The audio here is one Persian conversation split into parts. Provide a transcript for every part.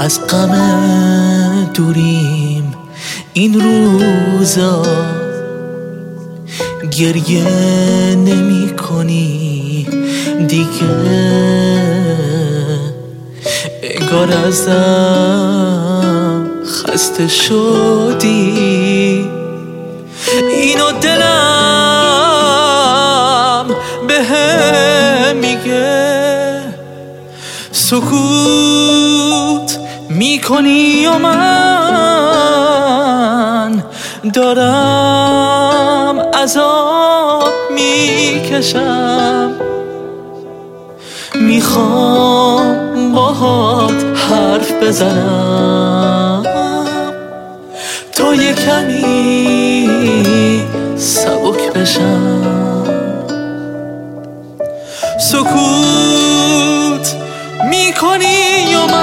از غم دوریم این روزا، گریه نمی کنی دیگه، انگار ازم خسته شدی. اینو دلم بهم میگه، سکوت میکنی و من دارم عذاب میکشم. میخوام باهات حرف بزنم تا یه کمی سبک بشم. سکوت میکنی و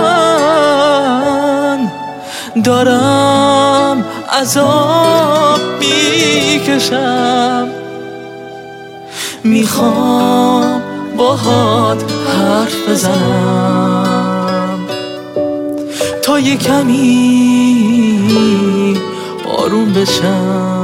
من دارم عذاب میکشم. میخوام باهات حرف بزنم تا یه کمی آروم بشم.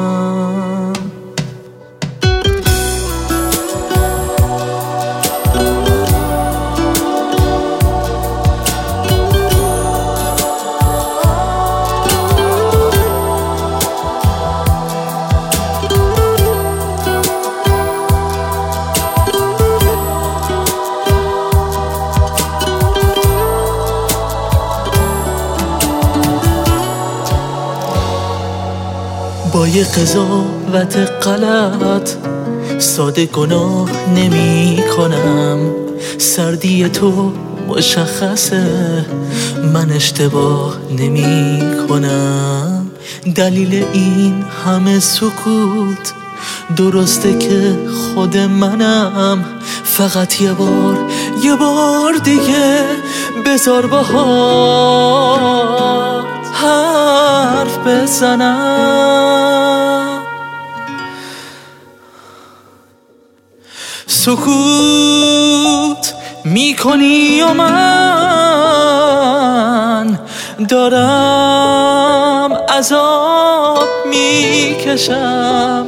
با یه قضاوت غلط ساده گناه نمی کنم. سردی تو مشخصه، من اشتباه نمی کنم. دلیل این همه سکوت درسته که خود منم. فقط یه بار دیگه بذار باهات حرف بزنم. سکوت میکنی و من دارم عذاب میکشم.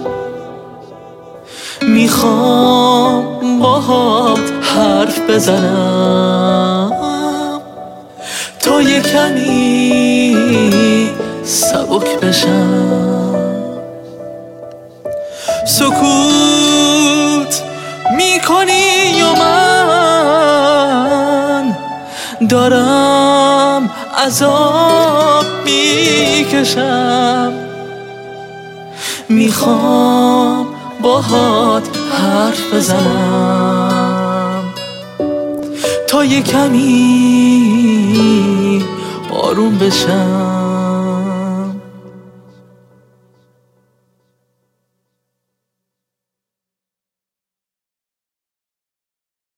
میخوام باهات حرف بزنم تا یه کمی سبک بشم. سکوت میکنی و من دارم عذاب میکشم. میخوام باهات حرف بزنم تا یه کمی آروم بشم.